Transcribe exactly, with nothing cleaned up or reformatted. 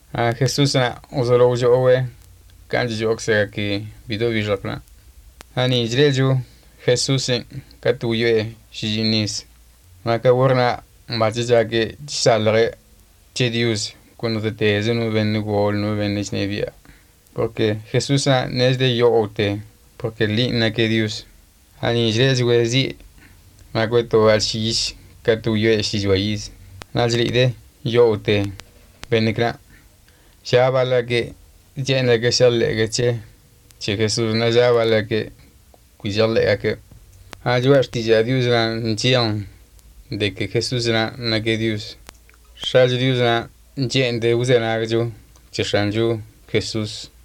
a Jesús na uzolo ujo owe kanji jo oksega ki bido bijokna ani jreju Jesús katuye shijinis maka worna mbajija ke salre chedius cuando te teze no ven gol no ven nevia porque Jesús no es de yo ote porque lina que Dios ani jreju wezi maka to al shish katuye shijwais najride yo ote benikra Shabala que llena que se le que che che Jesús na shabala que cuijale que ayuasti ya Dios na nchion de que Jesús na na que Dios shal Dios na jen de usena que yo che shanju Jesús